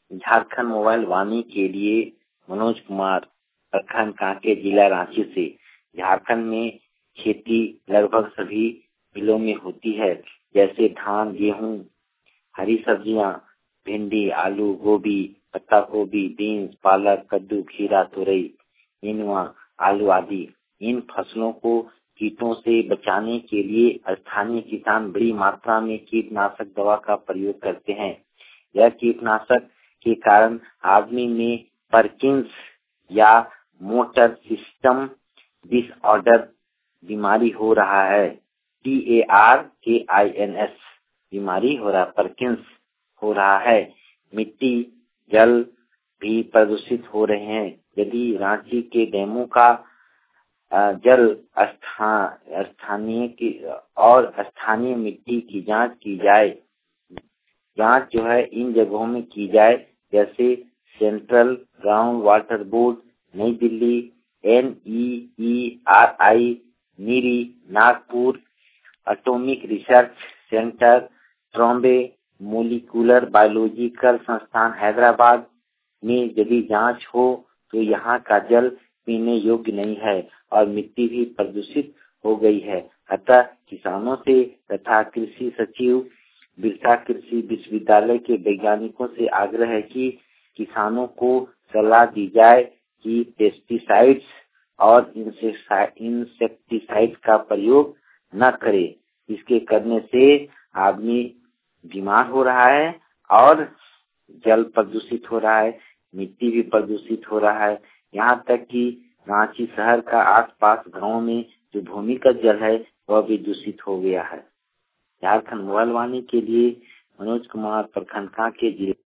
Jharkhand mobile वाणी के लिए मनोज कुमार, प्रखंड कांके, जिला रांची से। झारखंड में खेती लगभग सभी जिलों में होती है, जैसे धान, गेहूं, हरी सब्जियां, भिंडी, आलू, गोभी, पत्ता गोभी, बीन्स, पालक, कद्दू, खीरा, तुरई, नेनुआ, आलू आदि। इन फसलों को कीटों से बचाने के लिए स्थानीय किसान बड़ी मात्रा में कीटनाशक दवा का प्रयोग करते हैं। यह कीटनाशक के कारण आदमी में पार्किंस या मोटर सिस्टम डिसऑर्डर बीमारी हो रहा है। PARKINS बीमारी हो रहा है, पार्किंस हो रहा है। मिट्टी, जल भी प्रदूषित हो रहे हैं। यदि रांची के डैमों का जल स्थानीय मिट्टी की जांच की जाए, जांच जो है इन जगहों में की जाए, जैसे central ground water board, Nai Delhi, NEERI, NEERI, Nagpur, atomic research centre, Trombay molecular biological संस्थान हैदराबाद में यदि जांच हो तो यहाँ का जल पीने योग्य नहीं है और मिट्टी भी प्रदूषित हो गई है। अतः किसानों से तथा कृषि सचिव बिरसा कृषि विश्वविद्यालय के वैज्ञानिकों से आग्रह है कि किसानों को सलाह दी जाए कि पेस्टिसाइड्स और इंसेक्टिसाइड का प्रयोग न करे। इसके करने से आदमी बीमार हो रहा है और जल प्रदूषित हो रहा है, मिट्टी भी प्रदूषित हो रहा है। यहाँ तक कि रांची शहर का आसपास गांव में जो भूमिगत जल है वह भी दूषित हो गया है। झारखंड मोबाइल वाणी के लिए मनोज कुमार, प्रखंड कांके, जिला।